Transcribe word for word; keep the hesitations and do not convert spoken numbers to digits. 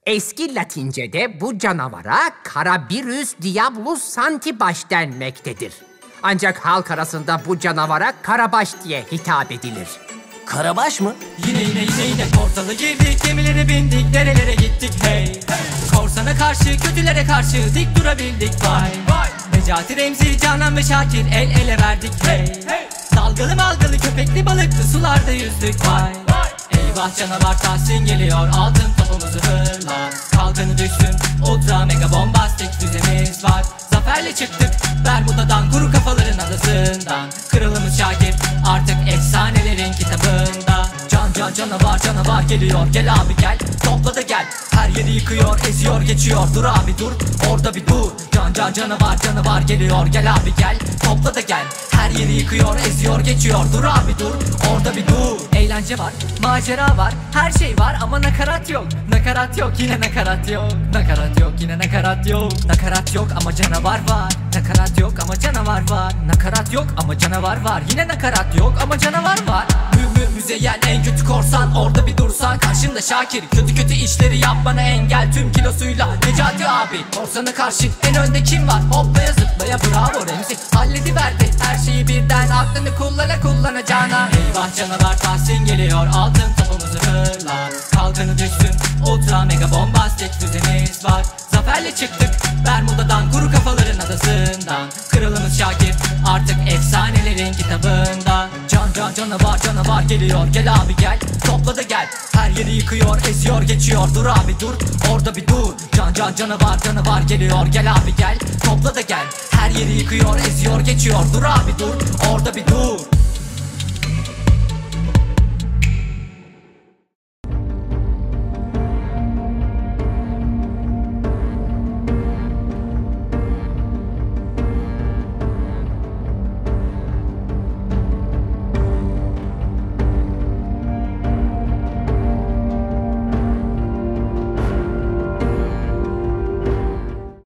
Eski Latince'de bu canavara Carabirus diabolus santibaş denmektedir. Ancak halk arasında bu canavara Karabaş diye hitap edilir. Karabaş mı? Yine yine yine yine portalı girdik, gemilere bindik, nerelere gittik hey, hey. Korsana karşı, kötülere karşı dik durabildik vay vay. Necati, Remzi, Canan ve Şakir el ele verdik hey, hey. Dalgalı malgalı köpekli balıklı sularda yüzdük vay vay. Eyvah canavar Tahsin geliyor, altın topumuzu hırlar. Kalkanı düşsün, ultra mega bombastik füzemiz var. Zaferle çıktık Bermuda'dan, kuru kafaların adasından. Kralımız Şakir artık efsanelerin kitabında. Can can canavar canavar geliyor, gel abi gel, topla da gel. Her yeri yıkıyor, eziyor, geçiyor, dur abi dur, orada bir dur. Can can canavar canavar geliyor, gel abi gel, topla da gel. Her yeri yıkıyor, eziyor, geçiyor, dur abi dur, orada bir dur. Eğlence var, macera var, her şey var ama nakarat yok. Nakarat yok, yine nakarat yok. Nakarat yok, yine nakarat yok. Nakarat yok ama canavar var. Nakarat yok ama canavar var. Nakarat yok ama canavar var. Yine nakarat yok ama canavar var. Mü mü müzeyyen en kötü korsan, orada bir dursan. Karşımda Şakir, kötü kötü işleri yapmana engel tüm kilosuyla Necati abi. Korsana karşı en önde kim var? Hoplaya zıplaya bravo Remzi hallediverdi her şeyi birden, aklını kullana kullanacağına. Eyvah canavar Tahsin geliyor, altın topumuzu hırlar. Kalkanı düşsün, ultra mega bombastik füzemiz var. Zaferle çıktık Bermuda'dan, kuru kafaların adasından. Kralımız Şakir artık efsanelerin kitabında. Can can canavar canavar geliyor, gel abi gel, topla da gel. Her yeri yıkıyor, eziyor, geçiyor, dur abi dur, orada bir dur. Can can canavar canavar geliyor, gel abi gel, topla da gel. Her yeri yıkıyor, eziyor, geçiyor, dur abi dur, orada bir dur.